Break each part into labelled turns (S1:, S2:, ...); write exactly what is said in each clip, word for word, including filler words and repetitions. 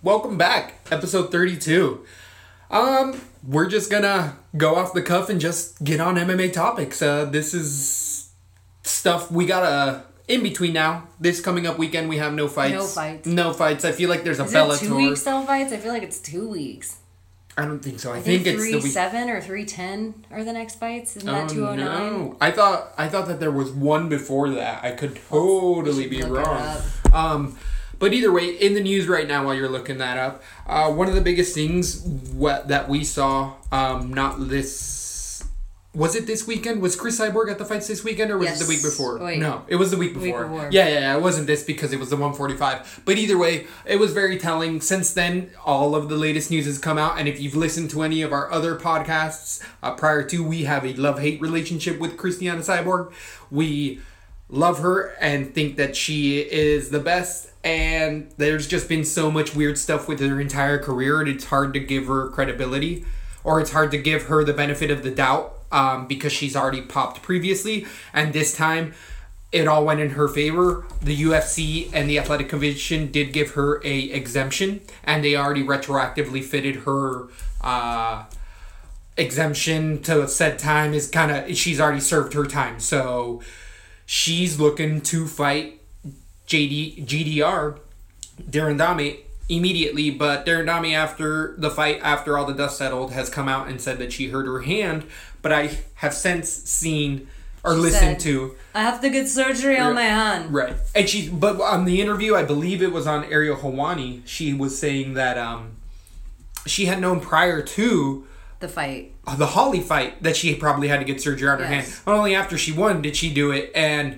S1: Welcome back, episode thirty-two. Um, we're just gonna go off the cuff and just get on M M A topics. Uh, this is stuff we gotta in between now. This coming up weekend, we have no fights.
S2: No fights.
S1: No fights. I feel like there's a
S2: is
S1: Bellator.
S2: Is it two weeks no fights? I feel like it's two weeks.
S1: I don't think so. I,
S2: I
S1: think,
S2: think,
S1: it's
S2: three
S1: the week.
S2: seven or three ten are the next fights. Isn't
S1: Oh,
S2: that two oh nine?
S1: No. I thought I thought that there was one before that. I could totally be wrong. Um, but either way, in the news right now, while you're looking that up, uh, one of the biggest things what that we saw, um, not this. Was it this weekend? Was Chris Cyborg at the fights this weekend, or was
S2: yes.
S1: it the week before?
S2: Wait.
S1: No, it was the week before.
S2: Week before.
S1: Yeah, yeah, yeah. It wasn't this because it was the one forty-five. But either way, it was very telling. Since then, all of the latest news has come out. And if you've listened to any of our other podcasts uh, prior to, we have a love-hate relationship with Christiana Cyborg. We love her and think that she is the best. And there's just been so much weird stuff with her entire career. And it's hard to give her credibility. Or it's hard to give her the benefit of the doubt. Um, because she's already popped previously, and this time it all went in her favor. The U F C and the Athletic Commission did give her a exemption, and they already retroactively fitted her uh, exemption to said time. Is kind of she's already served her time, so she's looking to fight J D G D R Darren Dame immediately. But Darren Dame, after the fight, after all the dust settled, has come out and said that she hurt her hand. But I have since seen or
S2: she
S1: listened
S2: said,
S1: to.
S2: I have to get surgery on my hand.
S1: Right, and she. But on the interview, I believe it was on Ariel Helwani. She was saying that um, she had known prior to
S2: the fight,
S1: the Holly fight, that she probably had to get surgery on her
S2: yes.
S1: hand. Not only after she won did she do it, and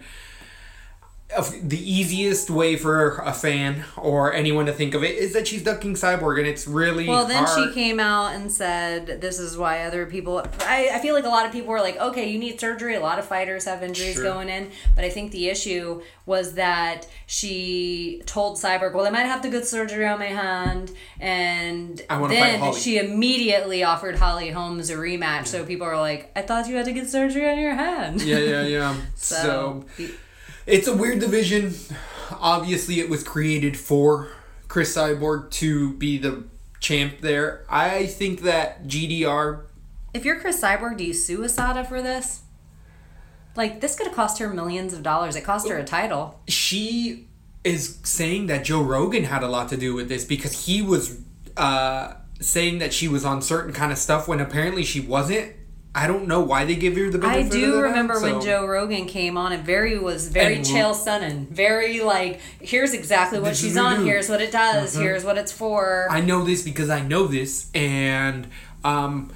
S1: the easiest way for a fan or anyone to think of it is that she's ducking Cyborg, and it's really
S2: well then
S1: hard.
S2: She came out and said this is why other people I, I feel like a lot of people were like, okay, you need surgery. A lot of fighters have injuries sure. going in, but I think the issue was that she told Cyborg, well, I might have to get surgery on my hand, and then she immediately offered Holly Holmes a rematch. Yeah. So people are like, I thought you had to get surgery on your hand.
S1: Yeah, yeah, yeah. so, so the, it's a weird division. Obviously, it was created for Chris Cyborg to be the champ there. I think that G D R...
S2: If you're Chris Cyborg, do you sue Asada for this? Like, this could have cost her millions of dollars. It cost her a title.
S1: She is saying that Joe Rogan had a lot to do with this because he was uh, saying that she was on certain kind of stuff when apparently she wasn't. I don't know why they give her the benefit
S2: I do
S1: of the
S2: remember
S1: doubt,
S2: when
S1: so.
S2: Joe Rogan came on and very was very Chael Sonnen. Very like, here's exactly what she's on, here's what it does, mm-hmm. here's what it's for.
S1: I know this because I know this, and um,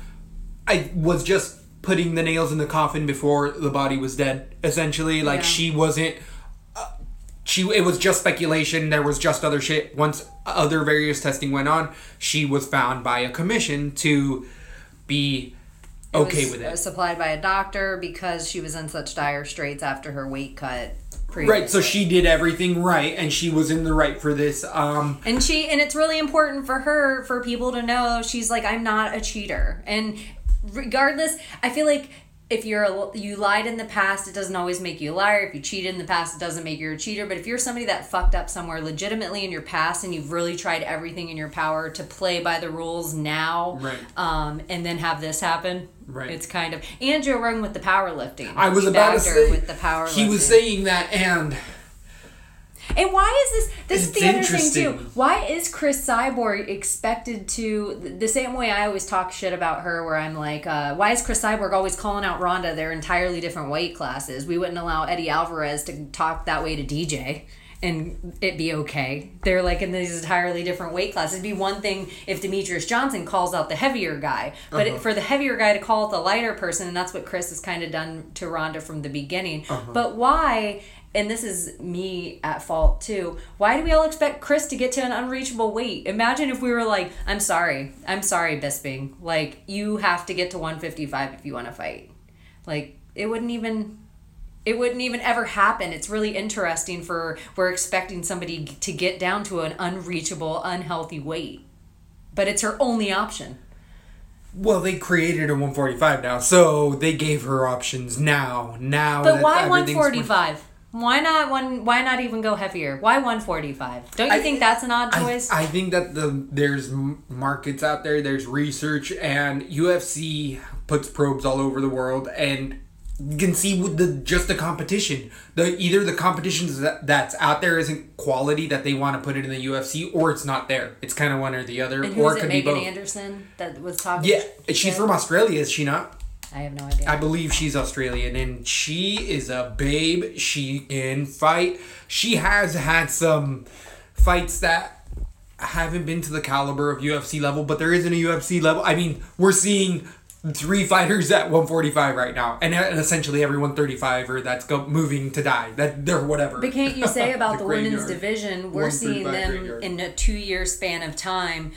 S1: I was just putting the nails in the coffin before the body was dead, essentially. Like, yeah. she wasn't... Uh, she It was just speculation, there was just other shit. Once other various testing went on, she was found by a commission to be... okay
S2: it was
S1: with it.
S2: Supplied by a doctor because she was in such dire straits after her weight cut. Previously.
S1: Right, so she did everything right, and she was in the right for this. Um,
S2: and she, and it's really important for her, for people to know, she's like, I'm not a cheater. And regardless, I feel like if you're a, you lied in the past, it doesn't always make you a liar. If you cheated in the past, it doesn't make you a cheater. But if you're somebody that fucked up somewhere legitimately in your past and you've really tried everything in your power to play by the rules now,
S1: right.
S2: um, and then have this happen,
S1: right.
S2: it's kind of... And Joe Rogan with the powerlifting.
S1: I was about to say...
S2: with the powerlifting.
S1: He was saying that, and...
S2: And why is this... This
S1: it's
S2: is the other thing, too. Why is Chris Cyborg expected to... The same way I always talk shit about her, where I'm like, uh, why is Chris Cyborg always calling out Ronda? They're entirely different weight classes. We wouldn't allow Eddie Alvarez to talk that way to D J and it be okay. They're like in these entirely different weight classes. It'd be one thing if Demetrius Johnson calls out the heavier guy, but uh-huh. it, for the heavier guy to call out the lighter person, and that's what Chris has kind of done to Ronda from the beginning. Uh-huh. But why... And this is me at fault too. Why do we all expect Chris to get to an unreachable weight? Imagine if we were like, I'm sorry. I'm sorry, Bisping. Like, you have to get to one fifty-five if you want to fight. Like, it wouldn't even... It wouldn't even ever happen. It's really interesting for... We're expecting somebody to get down to an unreachable, unhealthy weight. But it's her only option.
S1: Well, they created a one forty-five now, so they gave her options now. Now,
S2: but why one forty-five? Why not one? Why not even go heavier? Why one forty-five? Don't you
S1: I,
S2: think that's an odd choice?
S1: I, I think that the there's markets out there, there's research, and U F C puts probes all over the world, and you can see with the just the competition. The either the competition that, that's out there isn't quality that they want to put it in the U F C, or it's not there. It's kind of one or the other,
S2: and
S1: or
S2: who's
S1: it
S2: it?
S1: could
S2: Megan
S1: be both.
S2: Anderson that was talking.
S1: Yeah, she's from Australia, is she not?
S2: I have no idea.
S1: I believe she's Australian, and she is a babe. She can fight. She has had some fights that haven't been to the caliber of U F C level, but there isn't a U F C level. I mean, we're seeing three fighters at one forty-five right now, and, and essentially every one thirty-five-er that's go, moving to die. That they're whatever.
S2: But can't you say about the,
S1: the
S2: women's
S1: graveyard.
S2: division, we're seeing them
S1: graveyard.
S2: in a two-year span of time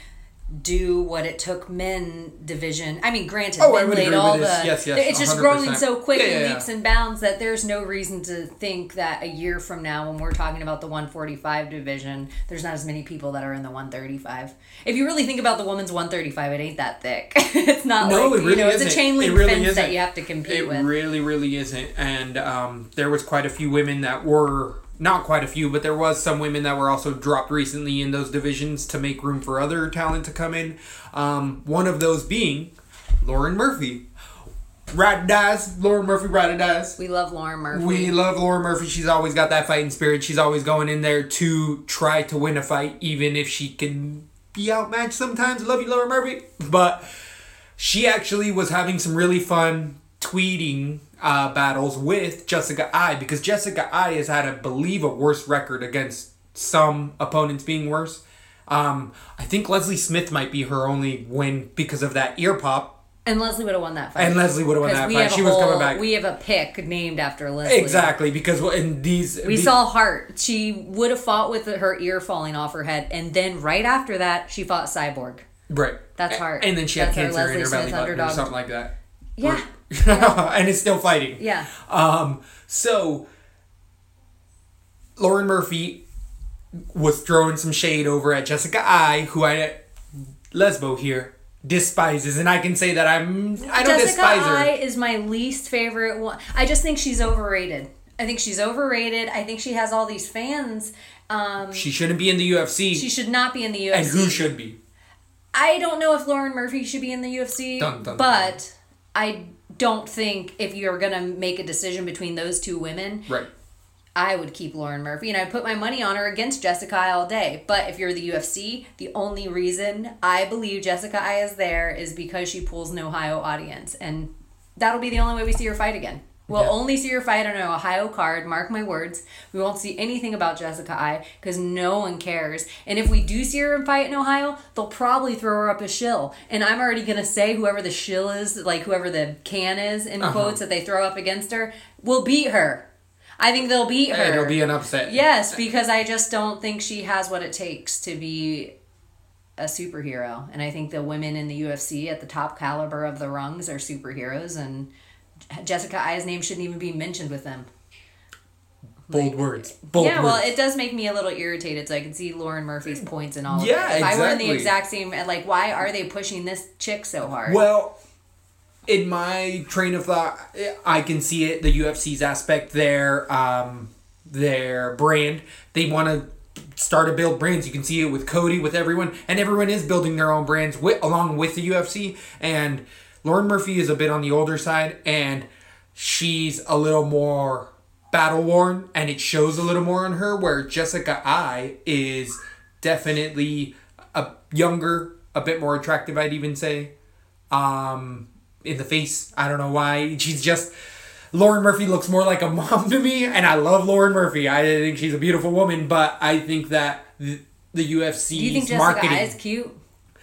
S2: do what it took men division. I mean, granted,
S1: Oh, I
S2: men
S1: would
S2: laid
S1: agree
S2: all
S1: with
S2: the.
S1: this. Yes, yes,
S2: it's just
S1: one hundred
S2: growing
S1: percent.
S2: so quick
S1: Yeah,
S2: in
S1: yeah, yeah.
S2: leaps and bounds that there's no reason to think that a year from now, when we're talking about the one forty-five division, there's not as many people that are in the one thirty-five. If you really think about the women's one thirty-five, it ain't that thick. It's not
S1: No,
S2: like
S1: it really
S2: you know, it's
S1: isn't.
S2: a chain
S1: It
S2: link
S1: really
S2: fence
S1: isn't.
S2: that you have to compete
S1: It
S2: with.
S1: really, really isn't. And um, there was quite a few women that were, not quite a few, but there was some women that were also dropped recently in those divisions to make room for other talent to come in. Um, one of those being Lauren Murphy. Ride or dies. Lauren Murphy, ride or dies.
S2: We love Lauren Murphy.
S1: We love Lauren Murphy. She's always got that fighting spirit. She's always going in there to try to win a fight, even if she can be outmatched sometimes. Love you, Lauren Murphy. But she actually was having some really fun tweeting uh, battles with Jessica Ai, because Jessica Ai has had, I believe, a worse record against some opponents being worse. Um, I think Leslie Smith might be her only win because of that ear pop.
S2: And Leslie would have won that fight.
S1: And Leslie would have won
S2: 'Cause
S1: that
S2: we
S1: fight.
S2: have a
S1: She was
S2: whole-
S1: coming back.
S2: We have a pick named after Leslie.
S1: Exactly, because in these...
S2: We
S1: the-
S2: saw Hart. She would have fought with her ear falling off her head, and then right after that, she fought Cyborg.
S1: Right.
S2: That's Hart.
S1: And then she
S2: That's
S1: had
S2: our
S1: cancer in
S2: Leslie
S1: her belly
S2: Smith
S1: button
S2: underdog.
S1: or something like that.
S2: Yeah.
S1: And is still fighting.
S2: Yeah.
S1: Um, so, Lauren Murphy was throwing some shade over at Jessica Ai, who I, Lesbo here, despises. And I can say that I'm, I don't
S2: Jessica
S1: despise her.
S2: Ai is my least favorite one. I just think she's overrated. I think she's overrated. I think she has all these fans. Um,
S1: She shouldn't be in the U F C.
S2: she should not be in the U F
S1: and
S2: C.
S1: who should be?
S2: I don't know if Lauren Murphy should be in the U F C,
S1: Dun, dun,
S2: but I don't think if you're going to make a decision between those two women,
S1: Right.
S2: I would keep Lauren Murphy, and I put my money on her against Jessica Ai all day. But if you're the U F C, the only reason I believe Jessica Ai is there is because she pulls an Ohio audience, and that'll be the only way we see her fight again. We'll
S1: Yeah.
S2: only see her fight on an Ohio card, mark my words. We won't see anything about Jessica Ai because no one cares. And if we do see her fight in Ohio, they'll probably throw her up a shill. And I'm already going to say whoever the shill is, like whoever the can is, in
S1: Uh-huh.
S2: quotes, that they throw up against her, will beat her. I think they'll beat her.
S1: And it'll be an upset.
S2: Yes, because I just don't think she has what it takes to be a superhero. And I think the women in the U F C at the top caliber of the rungs are superheroes, and Jessica Ai's name shouldn't even be mentioned with them.
S1: Bold
S2: Like,
S1: words. Bold
S2: yeah,
S1: words.
S2: well, it does make me a little irritated, so I can see Lauren Murphy's points and all of
S1: Yeah,
S2: it. If I were in the
S1: exactly.
S2: exact same, like, why are they pushing this chick so hard?
S1: Well, in my train of thought, I can see it. The U F C's aspect, their um, their brand. They want to start to build brands. You can see it with Cody, with everyone, and everyone is building their own brands with, along with the U F C. And Lauren Murphy is a bit on the older side, and she's a little more battle worn, and it shows a little more on her. Where Jessica Ai is definitely a younger, a bit more attractive, I'd even say. Um, in the face, I don't know why. She's just Lauren Murphy looks more like a mom to me, and I love Lauren Murphy. I think she's a beautiful woman, but I think that the, the U F C's
S2: Do you think Jessica
S1: marketing.
S2: Ai is cute?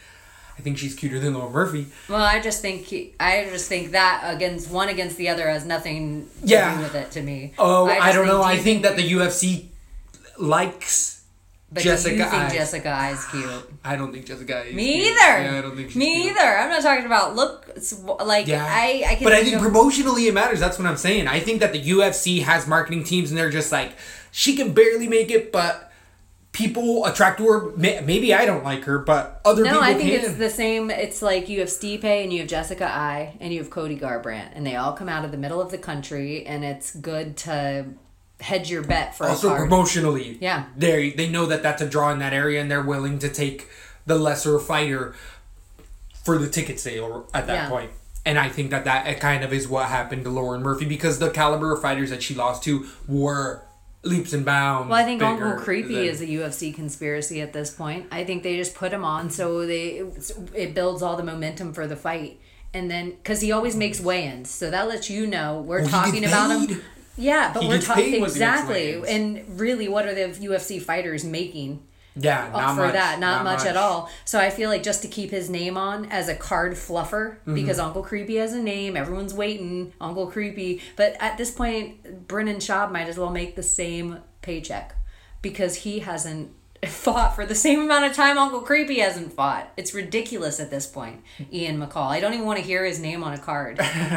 S1: I think she's cuter than Lauren Murphy.
S2: Well, I just think he, I just think that against one against the other has nothing to
S1: Yeah.
S2: do with it to me.
S1: Oh, I,
S2: just
S1: don't know.
S2: do
S1: I
S2: you
S1: think that the U F C likes
S2: But
S1: Jessica
S2: do you think
S1: Ai.
S2: Jessica Ai's cute?
S1: I don't think Jessica Ai is
S2: Me
S1: cute.
S2: either.
S1: Yeah, I don't think she's
S2: Me
S1: cute.
S2: either. I'm not talking about look. Like
S1: Yeah.
S2: I, I can.
S1: But I think
S2: of-
S1: promotionally it matters. That's what I'm saying. I think that the U F C has marketing teams and they're just like, she can barely make it, but people attract to her. May- Maybe I don't like her, but other
S2: No,
S1: people
S2: I think
S1: can.
S2: it's the same. It's like you have Stipe and you have Jessica Ai and you have Cody Garbrandt, and they all come out of the middle of the country, and it's good to hedge your bet for
S1: also
S2: a card.
S1: promotionally.
S2: Yeah.
S1: They they know that that's a draw in that area, and they're willing to take the lesser fighter for the ticket sale at that
S2: Yeah.
S1: point. And I think that that kind of is what happened to Lauren Murphy, because the caliber of fighters that she lost to were leaps and bounds.
S2: Well, I think
S1: bigger
S2: Uncle Creepy
S1: than-
S2: is a U F C conspiracy at this point. I think they just put him on so they it builds all the momentum for the fight. And then, because he always makes weigh-ins, so that lets you know we're
S1: Well, he
S2: talking
S1: gets
S2: about
S1: paid.
S2: him. Yeah, but
S1: He
S2: we're
S1: gets
S2: talking
S1: paid when he makes
S2: exactly.
S1: weigh-ins.
S2: And really, what are the U F C fighters making?
S1: Yeah, not
S2: for
S1: much,
S2: that, not,
S1: not
S2: much,
S1: much
S2: at all. So I feel like just to keep his name on as a card fluffer,
S1: Mm-hmm.
S2: because Uncle Creepy has a name, everyone's waiting, Uncle Creepy. But at this point, Brennan Schaub might as well make the same paycheck because he hasn't fought for the same amount of time Uncle Creepy hasn't fought. It's ridiculous at this point. Ian McCall. I don't even want to hear his name on a card.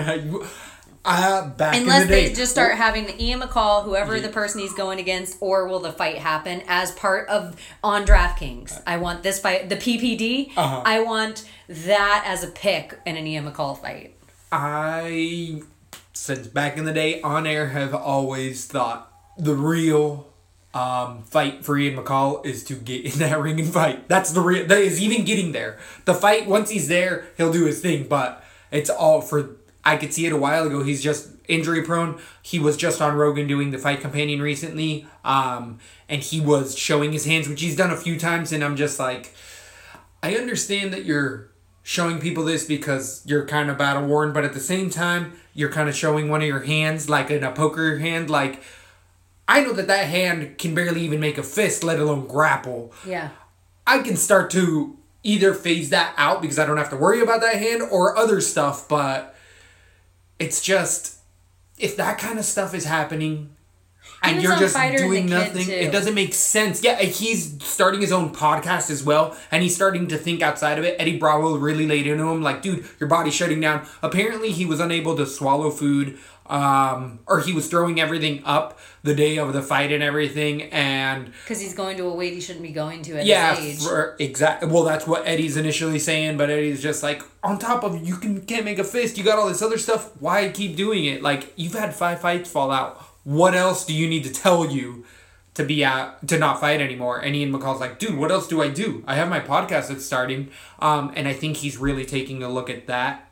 S1: uh, back
S2: Unless
S1: in the day,
S2: they just start having Ian McCall, whoever the person he's going against, or will the fight happen as part of on DraftKings. I want this fight, the P P D.
S1: Uh-huh.
S2: I want that as a pick in an Ian McCall fight.
S1: I, since back in the day, on air have always thought the real um, fight for Ian McCall is to get in that ring and fight. That's the real. That is even getting there. The fight, once he's there, he'll do his thing. But it's all for. I could see it a while ago. He's just injury prone. He was just on Rogan doing the fight companion recently, um, and he was showing his hands, which he's done a few times. And I'm just like, I understand that you're showing people this because you're kind of battle worn, but at the same time, you're kind of showing one of your hands, like in a poker hand. Like, I know that that hand can barely even make a fist, let alone grapple.
S2: Yeah.
S1: I can start to either phase that out because I don't have to worry about that hand or other stuff, but it's just, if that kind of stuff is happening and
S2: was
S1: you're
S2: on
S1: just
S2: Fighter and
S1: doing
S2: the Kid,
S1: nothing,
S2: too.
S1: it doesn't make sense. Yeah, he's starting his own podcast as well, and he's starting to think outside of it. Eddie Bravo really laid into him, like, dude, your body's shutting down. Apparently, he was unable to swallow food, um, or he was throwing everything up the day of the fight and everything, and
S2: Because he's going to a weight he shouldn't be going to at
S1: yeah,
S2: his age.
S1: for, exactly. Well, that's what Eddie's initially saying, but Eddie's just like, on top of you can can't make a fist, you got all this other stuff. Why keep doing it? Like, you've had five fights fall out. What else do you need to tell you to be out to not fight anymore? And Ian McCall's like, dude, what else do I do? I have my podcast that's starting, um, and I think he's really taking a look at that,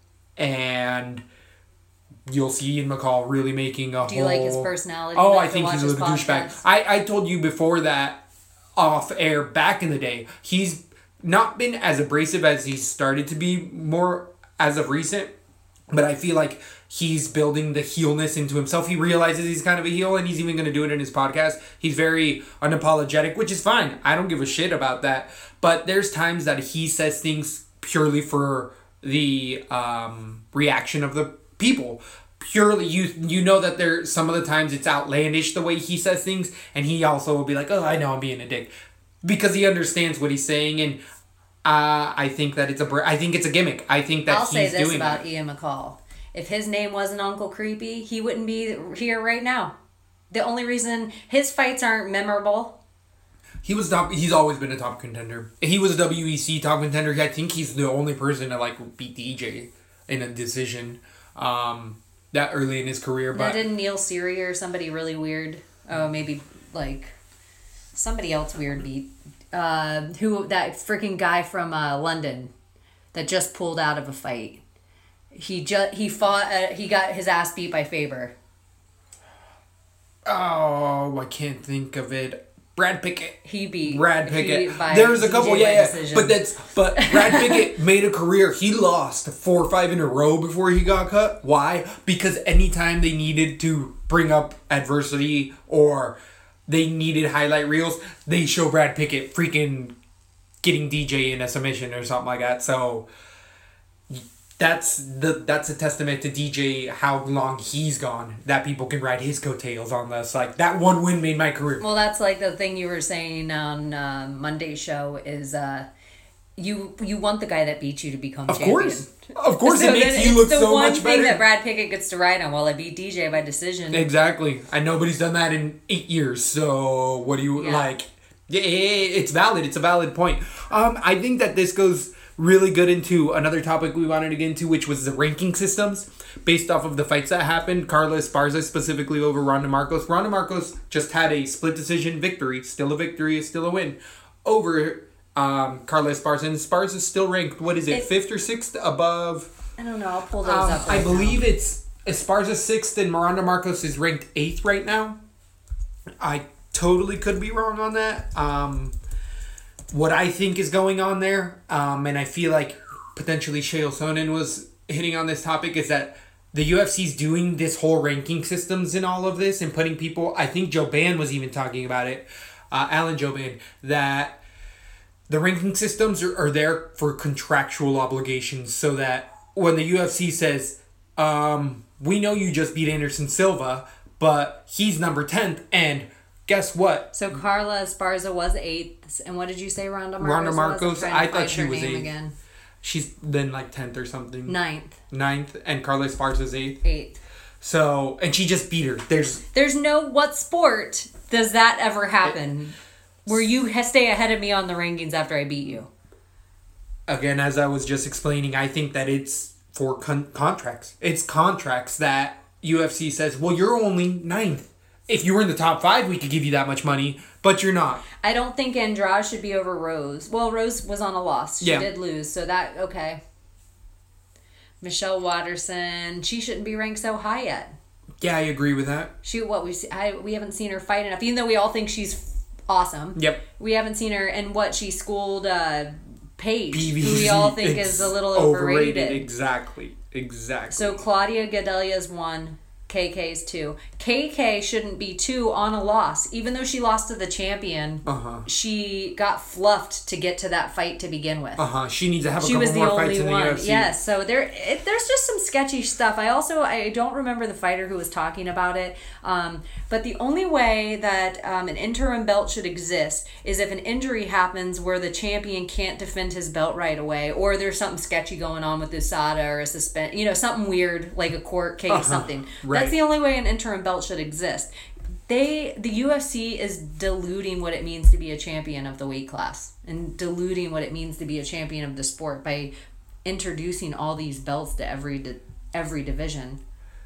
S1: and you'll see Ian McCall really making a whole...
S2: Do you like his personality?
S1: Oh,
S2: enough
S1: I
S2: to
S1: think
S2: watch
S1: he's
S2: his
S1: a little douchebag.
S2: podcast?
S1: I, I told you before that off air back in the day, he's not been as abrasive as he's started to be more as of recent, but I feel like he's building the heelness into himself. He realizes he's kind of a heel, and he's even going to do it in his podcast. He's very unapologetic, which is fine. I don't give a shit about that. But there's times that he says things purely for the um, reaction of the people. Purely, you you know that there some of the times it's outlandish the way he says things, and he also will be like, oh, I know I'm being a dick, because he understands what he's saying, and uh, I think that it's a br- I think it's a gimmick. I think that
S2: I'll
S1: he's
S2: say this
S1: doing
S2: about
S1: that.
S2: Ian McCall. If his name wasn't Uncle Creepy, he wouldn't be here right now. The only reason his fights aren't memorable.
S1: He was top. He's always been a top contender. He was a W E C top contender. I think he's the only person to like beat D J in a decision um, that early in his career.
S2: Now,
S1: But
S2: didn't Neil Seary or somebody really weird? Oh, maybe like somebody else weird beat. Uh, who that freaking guy from uh, London that just pulled out of a fight. He just he fought. Uh, he got his ass beat by Faber.
S1: oh, I can't think of it. Brad Pickett.
S2: He beat
S1: Brad
S2: he
S1: Pickett.
S2: by
S1: There's a
S2: D J
S1: couple,
S2: by
S1: yeah, yeah.
S2: decision.
S1: But that's but Brad Pickett made a career. He lost four or five in a row before he got cut. Why? Because anytime they needed to bring up adversity or they needed highlight reels, they show Brad Pickett freaking getting D J in a submission or something like that. So that's the that's a testament to D J how long he's gone, that people can ride his coattails on this. Like, that one win made my career.
S2: Well, that's like the thing you were saying on uh, Monday's show is uh, you you want the guy that beat you to become
S1: Of
S2: champion.
S1: course. Of course,
S2: So
S1: it makes
S2: then
S1: you
S2: it's
S1: look
S2: the
S1: so
S2: one
S1: much
S2: thing
S1: better.
S2: that Brad Pickett gets to ride on. Well, I beat D J by decision.
S1: Exactly. And nobody's done that in eight years. So what do you
S2: Yeah.
S1: like? Yeah, it's valid. It's a valid point. Um, I think that this goes really good into another topic we wanted to get into, which was the ranking systems based off of the fights that happened. Carla Esparza specifically over Ronda Marcos. Ronda Marcos just had a split decision victory. Still a victory, is still a win. Over um, Carla Esparza. And Esparza is still ranked, what is it, it, fifth or sixth above?
S2: I don't know. I'll pull those
S1: um,
S2: up right
S1: I believe
S2: now.
S1: it's Esparza sixth and Ronda Marcos is ranked eighth right now. I totally could be wrong on that. Um... What I think is going on there, um, and I feel like potentially Chael Sonnen was hitting on this topic, is that the U F C's doing this whole ranking systems in all of this and putting people, I think Joban was even talking about it, uh, Alan Joban, that the ranking systems are, are there for contractual obligations so that when the U F C says, um, we know you just beat Anderson Silva, but he's number tenth, and guess what?
S2: So Carla Esparza was eighth, and what did you say, Ronda Marcos?
S1: Ronda Marcos, I thought she was eighth.
S2: Again.
S1: She's then like tenth or something.
S2: Ninth.
S1: Ninth, and Carla Esparza's eighth.
S2: Eighth.
S1: So, and she just beat her. There's
S2: There's no, what sport does that ever happen? It, where you stay ahead of me on the rankings after I beat you?
S1: Again, as I was just explaining, I think that it's for con- contracts. It's contracts that U F C says, well, you're only ninth. If you were in the top five, we could give you that much money, but you're not.
S2: I don't think Andrade should be over Rose. Well, Rose was on a loss. She
S1: yeah.
S2: did lose, so that, okay. Michelle Watterson, she shouldn't be ranked so high yet.
S1: Yeah, I agree with that.
S2: She, what, we I we haven't seen her fight enough, even though we all think she's awesome.
S1: Yep.
S2: We haven't seen her, and what, she schooled uh, Paige,
S1: B B C,
S2: who we all think is a little overrated.
S1: overrated. Exactly, exactly.
S2: So Claudia Gadelia's one. K K's two. K K shouldn't be two on a loss. Even though she lost to the champion,
S1: uh-huh.
S2: she got fluffed to get to that fight to begin with.
S1: Uh-huh. She needs to have a
S2: she
S1: couple
S2: was the
S1: more
S2: only
S1: fights in
S2: one.
S1: the U F C.
S2: Yes, so there it, there's just some sketchy stuff. I also, I don't remember the fighter who was talking about it, um, but the only way that um, an interim belt should exist is if an injury happens where the champion can't defend his belt right away, or there's something sketchy going on with U S A D A or a suspend, you know, something weird like a court case,
S1: uh-huh.
S2: something.
S1: Right.
S2: That's the only way an interim belt should exist. They, the U F C is diluting what it means to be a champion of the weight class and diluting what it means to be a champion of the sport by introducing all these belts to every di- every division.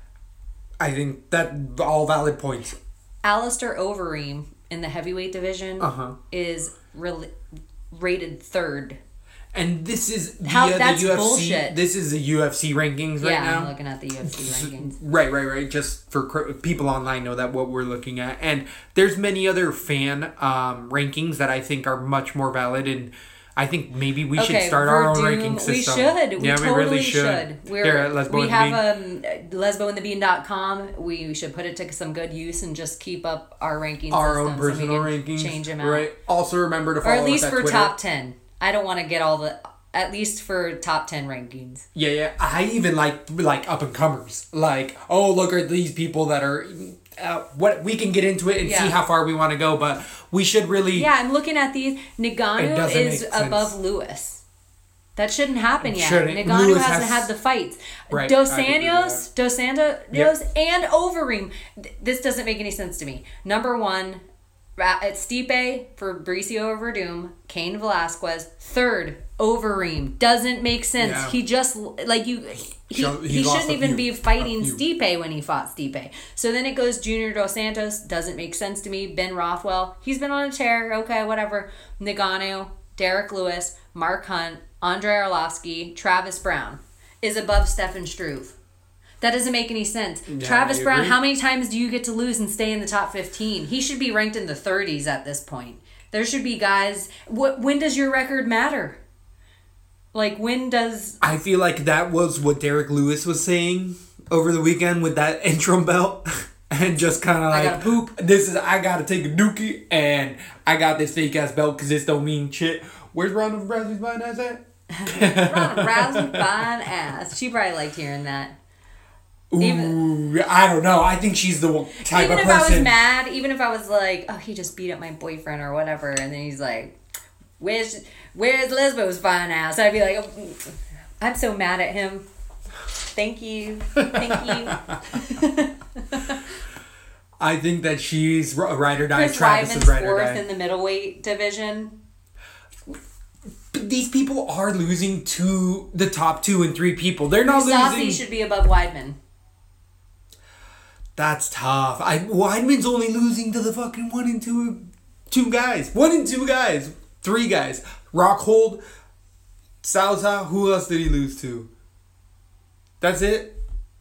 S1: I think that all valid points.
S2: Alistair Overeem in the heavyweight division
S1: uh-huh.
S2: is re- rated third.
S1: And this is via
S2: How, that's
S1: the U F C.
S2: bullshit.
S1: This is the U F C rankings right
S2: yeah,
S1: now.
S2: I'm looking at the U F C rankings.
S1: Right, right, right. Just for cr- people online know that what we're looking at. And there's many other fan um, rankings that I think are much more valid. And I think maybe we
S2: okay,
S1: should start our own
S2: Verdum,
S1: ranking system.
S2: We should. We
S1: yeah,
S2: totally
S1: we really should.
S2: should. We're,
S1: Here at Lesbo
S2: we
S1: and
S2: have
S1: the Bean.
S2: um, lesbo and the bean dot com. We should put it to some good use and just keep up our ranking
S1: Our
S2: system
S1: own personal
S2: so we can
S1: rankings.
S2: change them out.
S1: Right. Also remember to
S2: Or
S1: follow
S2: at least
S1: us at
S2: for
S1: Twitter.
S2: top ten. I don't want to get all the... At least for top ten rankings.
S1: Yeah, yeah. I even like like up and comers. Like, oh, look at these people that are. Uh, what we can get into it and
S2: yeah.
S1: see how far we want to go, but we should really.
S2: Yeah, I'm looking at these. Nagano is above Lewis. That shouldn't happen yet.
S1: Shouldn't.
S2: Nagano
S1: Lewis
S2: hasn't
S1: has,
S2: had the fights.
S1: Right,
S2: Dos Anjos, Dos Santos,
S1: yep.
S2: and Overeem. This doesn't make any sense to me. Number one, it's Stipe for Fabricio over Verdum. Cain Velasquez. Third, Overeem. Doesn't make sense.
S1: Yeah.
S2: He just, like, you... He,
S1: So
S2: he shouldn't even
S1: few,
S2: be fighting Stipe when he fought Stipe. So then it goes Junior Dos Santos. Doesn't make sense to me. Ben Rothwell. He's been on a tear. Okay, whatever. Nagano, Derek Lewis, Mark Hunt, Andrei Arlovsky, Travis Brown is above Stefan Struve. That doesn't make any sense.
S1: Yeah,
S2: Travis
S1: I
S2: Brown,
S1: agree.
S2: how many times do you get to lose and stay in the top fifteen? He should be ranked in the thirties at this point. There should be guys... Wh- when does your record matter? Like, when does...
S1: I feel like that was what Derek Lewis was saying over the weekend with that interim belt. And just kind of like,
S2: I gotta poop.
S1: This is, I gotta take a dookie, and I got this fake ass belt because this don't mean shit. Where's Ronda Rousey's fine ass at?
S2: Ronda Rousey, fine ass. She probably liked hearing that.
S1: Ooh,
S2: Even-
S1: I don't know. I think she's the type
S2: Even
S1: of
S2: if
S1: person.
S2: I was mad, even if I was like, oh, he just beat up my boyfriend or whatever, and then he's like, where's where's Lesbo's fine ass? I'd be like, oh, I'm so mad at him. Thank you. Thank you.
S1: I think that she's a ride or die.
S2: Chris
S1: Travis
S2: Weidman's
S1: is ride or
S2: fourth
S1: die.
S2: in the middleweight division.
S1: but these people are losing to the top two and three people. They're not
S2: Mousasi
S1: losing.
S2: should be above Weidman.
S1: That's tough. I Weidman's only losing to the fucking one and two, two guys. One and two guys. Three guys. Rockhold, Souza. Who else did he lose to? That's it.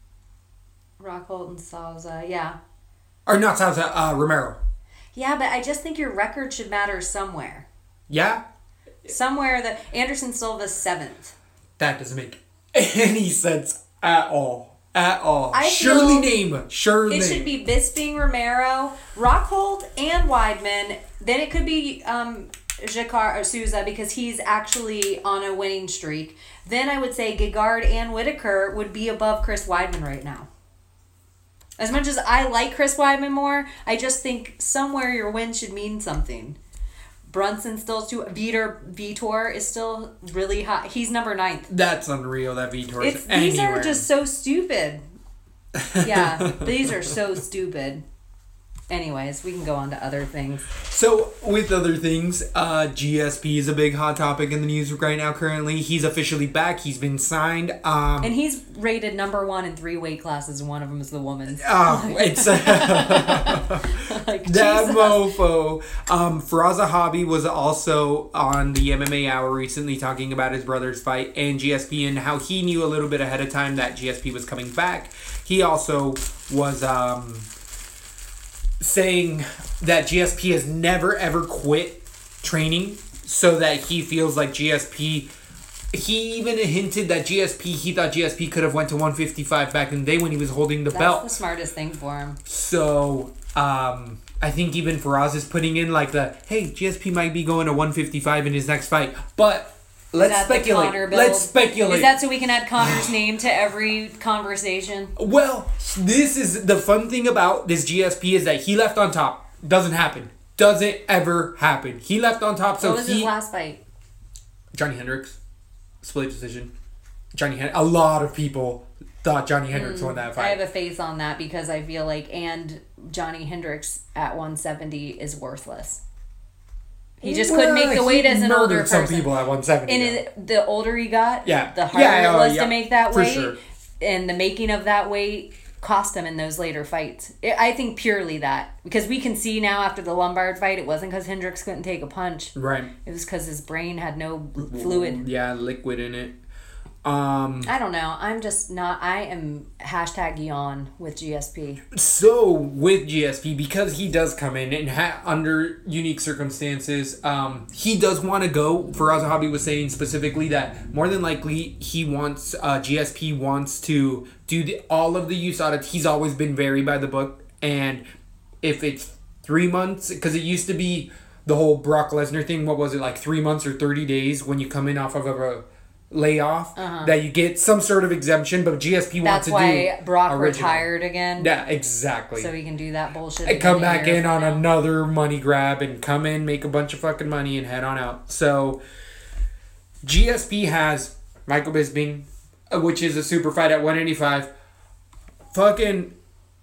S2: Rockhold and Souza, yeah.
S1: Or not Souza. Uh, Romero.
S2: Yeah, but I just think your record should matter somewhere.
S1: Yeah.
S2: Somewhere that Anderson Silva's seventh.
S1: That doesn't make any sense at all. At all.
S2: I
S1: Surely
S2: feel
S1: name. Surely
S2: It
S1: name.
S2: should be Bisping, Romero, Rockhold, and Weidman. Then it could be um, Jacquard or Souza because he's actually on a winning streak. Then I would say Gegard and Whitaker would be above Chris Weidman right now. As much as I like Chris Weidman more, I just think somewhere your win should mean something. Brunson still too. Vitor Vitor is still really hot. He's number ninth.
S1: That's unreal that Vitor is
S2: It's
S1: anywhere.
S2: these are just so stupid. Yeah, these are so stupid. Anyways, we can go on to other things.
S1: So, with other things, uh, G S P is a big hot topic in the news right now currently. He's officially back. He's been signed. Um,
S2: And he's rated number one in three weight classes, and one of them is the woman's.
S1: Oh, it's uh,
S2: Like,
S1: that
S2: Jesus.
S1: mofo. Um, Faraz Zahabi was also on the M M A Hour recently talking about his brother's fight and G S P and how he knew a little bit ahead of time that G S P was coming back. He also was um, saying that G S P has never ever quit training, so that he feels like G S P. He even hinted that G S P, he thought G S P could have went to one fifty-five back in the day when he was holding the
S2: That's
S1: belt.
S2: the smartest thing for him.
S1: So, um, I think even Faraz is putting in like the, hey, G S P might be going to one fifty-five in his next fight. But let's
S2: Is that the
S1: speculate.
S2: Conor build?
S1: Let's speculate.
S2: Is that so we can add Connor's name to every conversation?
S1: Well, this is the fun thing about this G S P is that he left on top. Doesn't happen. Doesn't ever happen. He left on top, so
S2: What was
S1: he...
S2: his last fight?
S1: Johnny Hendricks. Split decision. Johnny Hen- A lot of people thought Johnny Hendricks won that
S2: I
S1: fight.
S2: have a face on that because I feel like, and Johnny Hendricks at one seventy is worthless. He just couldn't make the
S1: Well,
S2: weight
S1: he
S2: as an older
S1: murdered some
S2: person.
S1: people at one seventy.
S2: And
S1: though.
S2: it, the older he got,
S1: Yeah.
S2: the harder
S1: Yeah,
S2: it
S1: oh,
S2: was
S1: yeah,
S2: to make that
S1: for
S2: weight.
S1: sure.
S2: And the making of that weight cost him in those later fights. It, I think purely that. Because we can see now after the Lombard fight, it wasn't because Hendricks couldn't take a punch.
S1: Right.
S2: It was because his brain had no fluid.
S1: Yeah, liquid in it. Um,
S2: I don't know. I'm just not. I am hashtag yawn with G S P.
S1: so with G S P, because he does come in and ha- under unique circumstances, um, he does want to go. Faraz Zahabi was saying specifically that more than likely he wants uh, G S P wants to do the, all of the U S A D A. He's always been very by the book, and if it's three months, because it used to be the whole Brock Lesnar thing. What was it, like three months or thirty days when you come in off of a layoff,
S2: Uh-huh.
S1: that you get some sort of exemption, but G S P wants
S2: That's
S1: to
S2: why
S1: do
S2: Brock
S1: original.
S2: retired again.
S1: Yeah, exactly.
S2: So he can do that bullshit.
S1: And come
S2: again
S1: back
S2: a year
S1: in
S2: from
S1: on
S2: now.
S1: another money grab and come in, make a bunch of fucking money, and head on out. So G S P has Michael Bisping, uh, which is a super fight at one eighty-five. Fucking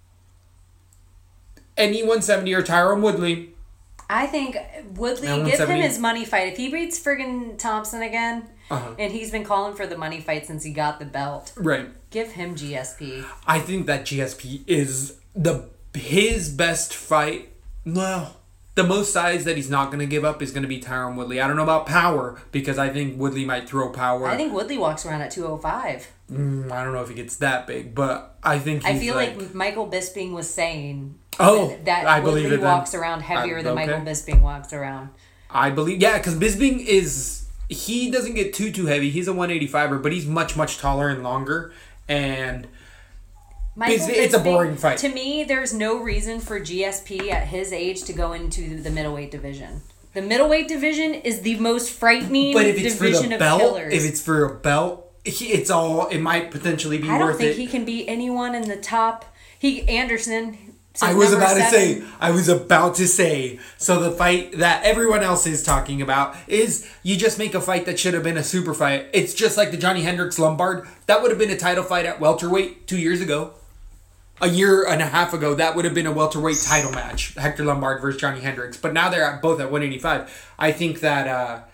S1: any one seventy or Tyron Woodley.
S2: I think Woodley,
S1: Now
S2: give him
S1: one seventy.
S2: his money fight. If he beats friggin' Thompson again,
S1: Uh-huh.
S2: and he's been calling for the money fight since he got the belt,
S1: Right.
S2: give him G S P.
S1: I think that G S P is the his best fight. Well, the most size that he's not going to give up is going to be Tyron Woodley. I don't know about power, because I think Woodley might throw power.
S2: I think Woodley walks around at two oh five.
S1: Mm, I don't know if he gets that big, but I think he's
S2: I feel
S1: like,
S2: like, Michael Bisping was saying
S1: Oh,
S2: that, that
S1: I believe
S2: Woodley
S1: it then.
S2: walks around heavier
S1: I-
S2: than
S1: okay.
S2: Michael Bisping walks around.
S1: I believe, yeah, because Bisping is, he doesn't get too, too heavy. He's a one eighty-five-er, but he's much, much taller and longer, and
S2: Michael
S1: It's- it's a
S2: Bisping,
S1: boring fight.
S2: To me, there's no reason for G S P at his age to go into the middleweight division. The middleweight division is the most frightening
S1: but if it's for
S2: division
S1: the
S2: of
S1: belt,
S2: killers.
S1: if it's for a belt, he, it's all, it might potentially be
S2: I don't
S1: worth
S2: think
S1: it.
S2: he can beat anyone in the top. He Anderson.
S1: I was
S2: number
S1: about to
S2: seven.
S1: say, I was about to say, so the fight that everyone else is talking about is you just make a fight that should have been a super fight. It's just like the Johnny Hendricks Lombard. That would have been a title fight at welterweight two years ago. A year and a half ago, that would have been a welterweight title match. Hector Lombard versus Johnny Hendricks. But now they're at, both at one eighty-five. I think that... Uh,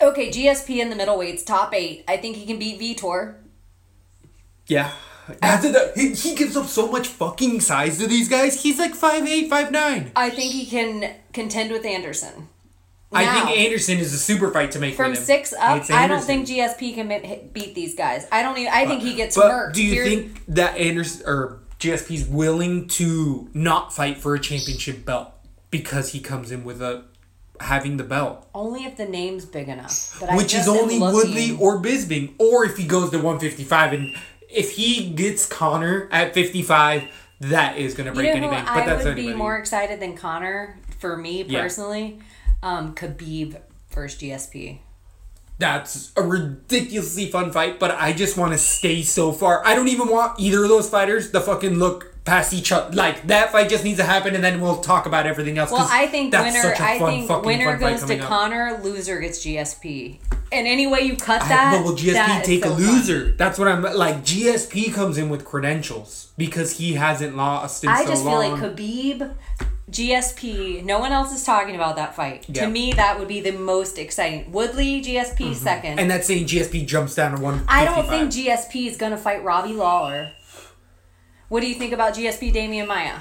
S2: Okay, G S P in the middleweights, top eight. I think he can beat Vitor.
S1: Yeah. After the, he, he gives up so much fucking size to these guys. He's like five eight, five nine.
S2: I think he can contend with Anderson.
S1: I
S2: Now,
S1: think Anderson is a super fight to make
S2: from
S1: with him.
S2: six up,
S1: It's
S2: I don't
S1: Anderson.
S2: think G S P can mi- beat these guys. I don't even. I think he gets
S1: But
S2: murked.
S1: do you
S2: Here's-
S1: think that Anderson or G S P's willing to not fight for a championship belt because he comes in with a having the belt,
S2: only if the name's big enough? But I
S1: which
S2: just
S1: is
S2: am
S1: only
S2: looking-
S1: Woodley or Bisping, or if he goes to one fifty-five and if he gets Connor at fifty-five, that is going to break
S2: You know who
S1: any bank. But
S2: I
S1: that's
S2: would be
S1: anybody.
S2: more excited than Connor for me
S1: Yeah.
S2: personally. Um, Khabib versus G S P.
S1: That's a ridiculously fun fight, but I just want to stay so far. I don't even want either of those fighters to fucking look past each other. Like, that fight just needs to happen, and then we'll talk about everything else.
S2: Well,
S1: 'cause
S2: I think
S1: that's
S2: winner.
S1: such a
S2: I
S1: fun,
S2: think
S1: fucking
S2: winner
S1: fun fight
S2: goes to
S1: coming up.
S2: Connor. Loser gets G S P. And any way you cut
S1: I-
S2: that,
S1: but will G S P
S2: that is
S1: take
S2: so
S1: a
S2: fun.
S1: loser? That's what I'm like. G S P comes in with credentials because he hasn't lost in
S2: I
S1: so
S2: just
S1: long.
S2: feel like Khabib, G S P. No one else is talking about that fight.
S1: Yeah.
S2: To me, that would be the most exciting. Woodley, G S P second.
S1: and that's saying G S P jumps down to one.
S2: I don't think G S P is gonna fight Robbie Lawler. What do you think about G S P Damian Maia?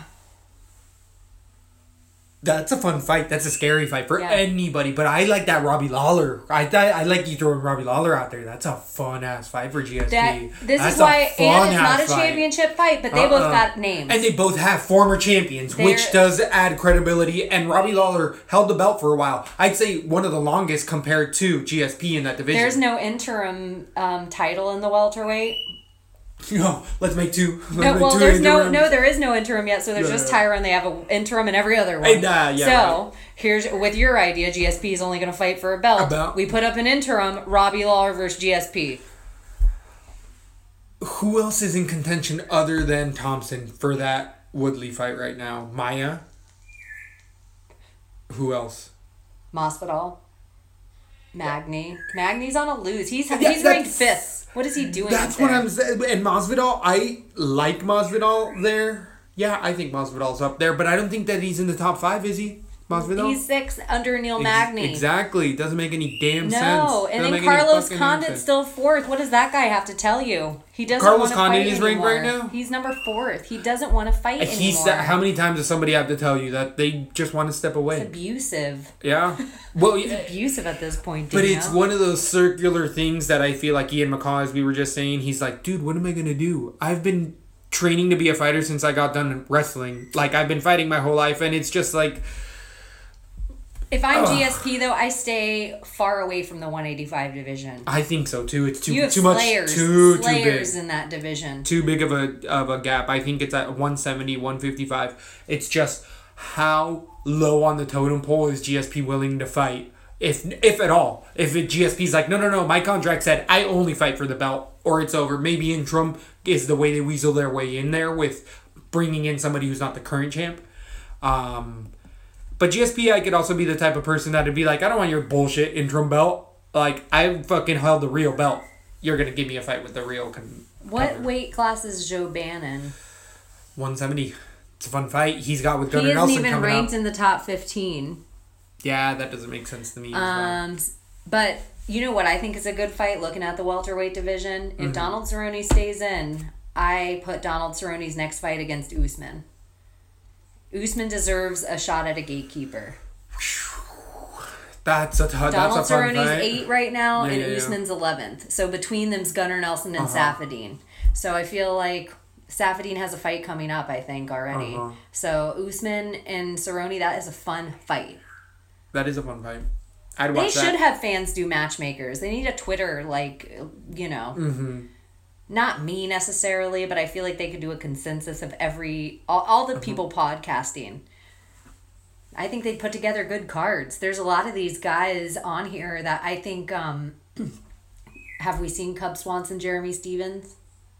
S1: That's a fun fight. That's a scary fight for
S2: Yeah.
S1: anybody. But I like that Robbie Lawler. I th- I like you throwing Robbie Lawler out there. That's a fun ass fight for G S P.
S2: That this
S1: That's
S2: is why,
S1: a
S2: and it's not
S1: fun-ass
S2: a
S1: fight.
S2: championship fight, but they both
S1: Uh-uh.
S2: got names.
S1: And they both have former champions,
S2: They're-
S1: which does add credibility. And Robbie Lawler held the belt for a while. I'd say one of the longest compared to G S P in that division.
S2: There's no interim um, title in the welterweight.
S1: No, let's make two. Let's
S2: No,
S1: make
S2: well,
S1: two
S2: there's no
S1: interims.
S2: no, there is no interim yet. So there's
S1: Yeah,
S2: just
S1: yeah.
S2: Tyron. They have an interim in every other one.
S1: And, uh, yeah,
S2: so
S1: right.
S2: here's with your idea. G S P is only going to fight for a belt.
S1: A belt.
S2: We put up an interim. Robbie Lawler versus G S P.
S1: Who else is in contention other than Thompson for that Woodley fight right now? Maya? Who else?
S2: Masvidal. Magny. Magny's on a lose. He's
S1: Yeah,
S2: he's ranked
S1: that's-
S2: fifth. What is he doing?
S1: That's
S2: up
S1: what
S2: there?
S1: I'm saying. And Masvidal, I like Masvidal there. Yeah, I think Masvidal's up there, but I don't think that he's in the top five, is he? Masvidal?
S2: He's sixth under Neil
S1: Ex-
S2: Magny.
S1: Exactly. Doesn't make any damn sense.
S2: No, and
S1: Doesn't
S2: then
S1: make any
S2: Carlos
S1: fucking damn
S2: Condit's
S1: sense.
S2: still fourth. What does that guy have to tell you? He doesn't
S1: Carlos
S2: want to
S1: Condit
S2: fight
S1: is ranked right
S2: anymore.
S1: now?
S2: He's number fourth. He doesn't want to fight
S1: He's
S2: anymore.
S1: how many times does somebody have to tell you that they just want to step
S2: It's
S1: away?
S2: abusive.
S1: Yeah. Well,
S2: It's
S1: yeah,
S2: abusive at this point.
S1: but
S2: you
S1: it's
S2: know?
S1: one of those circular things that I feel like Ian McCaw, as we were just saying, he's like, dude, what am I gonna do? I've been training to be a fighter since I got done wrestling. Like, I've been fighting my whole life, and it's just like,
S2: If I'm
S1: Ugh.
S2: G S P though, I stay far away from the one eighty-five division.
S1: I think so too. It's too
S2: You have
S1: too much,
S2: slayers,
S1: too too
S2: slayers
S1: big.
S2: in that division.
S1: Too big of a of a gap. I think it's at one seventy, one fifty-five. It's just how low on the totem pole is G S P willing to fight, if if at all. If it, G S P's like, no, no, no, my contract said I only fight for the belt, or it's over. Maybe interim is the way they weasel their way in there with bringing in somebody who's not the current champ. Um, but G S P, I could also be the type of person that'd be like, I don't want your bullshit interim belt. Like, I fucking held the real belt. You're gonna give me a fight with the real. Con-
S2: What
S1: cover.
S2: weight class is Joe Bannon?
S1: one seventy. It's a fun fight. He's got with
S2: He
S1: Gunnar
S2: isn't
S1: Nelson
S2: even
S1: coming
S2: ranked
S1: up.
S2: in the top fifteen.
S1: Yeah, that doesn't make sense to me. as well.
S2: Um, but you know what I think is a good fight? Looking at the welterweight division, if
S1: Mm-hmm.
S2: Donald Cerrone stays in, I put Donald Cerrone's next fight against Usman. Usman deserves a shot at a gatekeeper.
S1: That's a t- that's
S2: Donald
S1: a fun
S2: Cerrone's
S1: fight.
S2: eight right now,
S1: Yeah,
S2: and
S1: yeah, yeah.
S2: Usman's eleventh. So between them's Gunnar Nelson and
S1: Uh-huh.
S2: Safadine. So I feel like Safadine has a fight coming up, I think, already.
S1: Uh-huh.
S2: So Usman and Cerrone, that is a fun fight.
S1: That is a fun fight. I'd
S2: They
S1: watch
S2: should
S1: that.
S2: have fans do matchmakers. They need a Twitter, like, you know.
S1: Mm-hmm.
S2: Not me necessarily, but I feel like they could do a consensus of every all, all
S1: Uh-huh.
S2: the people podcasting. I think they'd put together good cards. There's a lot of these guys on here that I think um have we seen Cub Swanson, Jeremy Stevens?